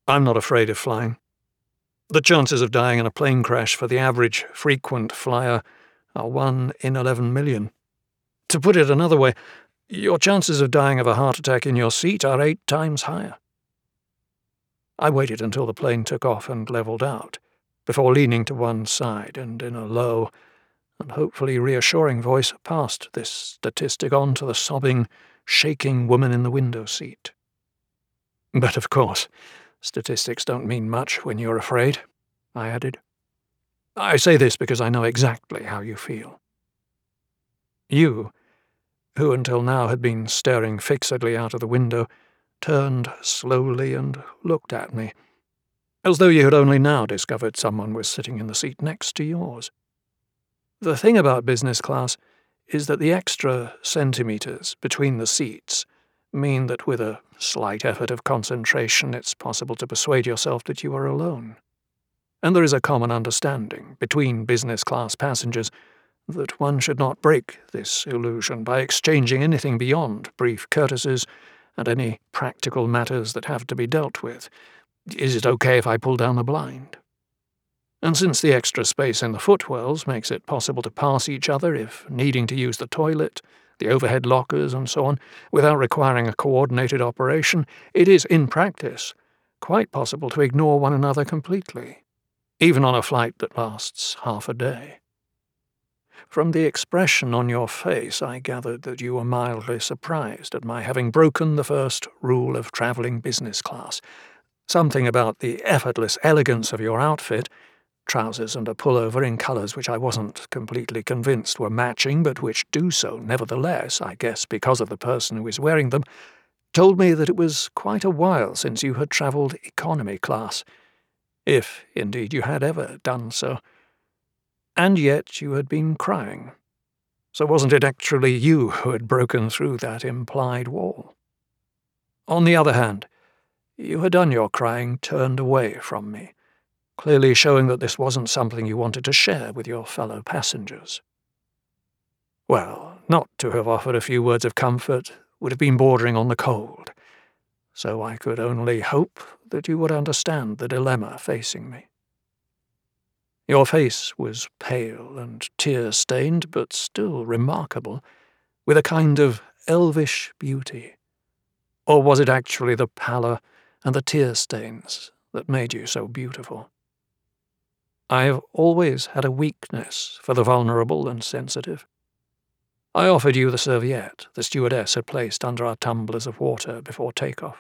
I'm not afraid of flying. The chances of dying in a plane crash for the average frequent flyer are 1 in 11 million. To put it another way, your chances of dying of a heart attack in your seat are 8 times higher. I waited until the plane took off and leveled out, before leaning to one side and in a low and hopefully reassuring voice passed this statistic on to the sobbing, shaking woman in the window seat. But of course, statistics don't mean much when you're afraid, I added. I say this because I know exactly how you feel. You, who until now had been staring fixedly out of the window, turned slowly and looked at me, as though you had only now discovered someone was sitting in the seat next to yours. The thing about business class is that the extra centimetres between the seats mean that with a slight effort of concentration it's possible to persuade yourself that you are alone. And there is a common understanding between business class passengers that one should not break this illusion by exchanging anything beyond brief courtesies and any practical matters that have to be dealt with. Is it okay if I pull down the blind? And since the extra space in the footwells makes it possible to pass each other if needing to use the toilet, the overhead lockers and so on, without requiring a coordinated operation, it is, in practice, quite possible to ignore one another completely, even on a flight that lasts half a day. From the expression on your face, I gathered that you were mildly surprised at my having broken the first rule of travelling business class. Something about the effortless elegance of your outfit, trousers and a pullover in colours which I wasn't completely convinced were matching, but which do so nevertheless, I guess because of the person who is wearing them, told me that it was quite a while since you had travelled economy class, if indeed you had ever done so. And yet you had been crying. So wasn't it actually you who had broken through that implied wall? On the other hand, you had done your crying turned away from me, clearly showing that this wasn't something you wanted to share with your fellow passengers. Well, not to have offered a few words of comfort would have been bordering on the cold, so I could only hope that you would understand the dilemma facing me. Your face was pale and tear-stained, but still remarkable, with a kind of elvish beauty. Or was it actually the pallor and the tear-stains that made you so beautiful? I have always had a weakness for the vulnerable and sensitive. I offered you the serviette the stewardess had placed under our tumblers of water before takeoff.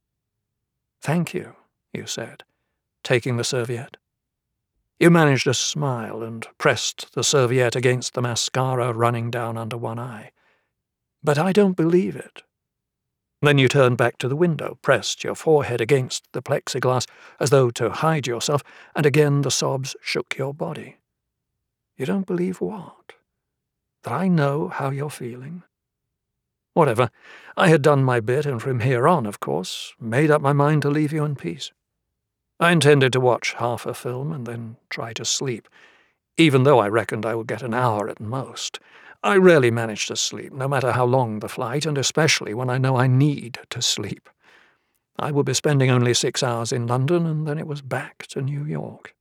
"Thank you," you said, taking the serviette. You managed a smile and pressed the serviette against the mascara running down under one eye. "But I don't believe it." Then you turned back to the window, pressed your forehead against the plexiglass as though to hide yourself, and again the sobs shook your body. "You don't believe what? That I know how you're feeling?" Whatever, I had done my bit, and from here on, of course, made up my mind to leave you in peace. I intended to watch half a film and then try to sleep, even though I reckoned I would get an hour at most. I rarely manage to sleep, no matter how long the flight, and especially when I know I need to sleep. I would be spending only 6 hours in London, and then it was back to New York.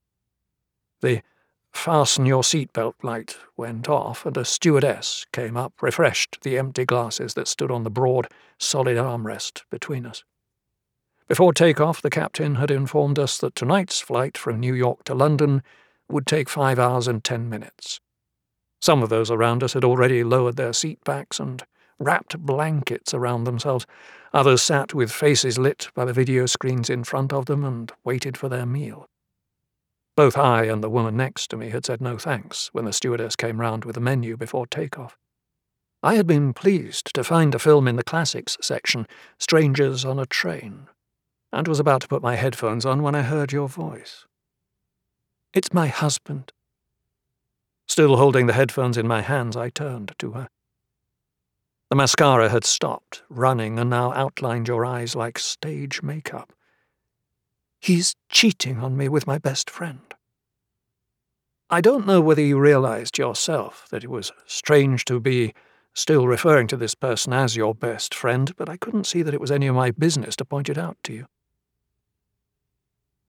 The "fasten your seatbelt" light went off, and a stewardess came up, refreshed the empty glasses that stood on the broad, solid armrest between us. Before takeoff, the captain had informed us that tonight's flight from New York to London would take 5 hours and 10 minutes. Some of those around us had already lowered their seat backs and wrapped blankets around themselves. Others sat with faces lit by the video screens in front of them and waited for their meal. Both I and the woman next to me had said no thanks when the stewardess came round with the menu before takeoff. I had been pleased to find a film in the classics section, Strangers on a Train, and was about to put my headphones on when I heard your voice. "It's my husband." Still holding the headphones in my hands, I turned to her. The mascara had stopped running and now outlined your eyes like stage makeup. "He's cheating on me with my best friend." I don't know whether you realized yourself that it was strange to be still referring to this person as your best friend, but I couldn't see that it was any of my business to point it out to you.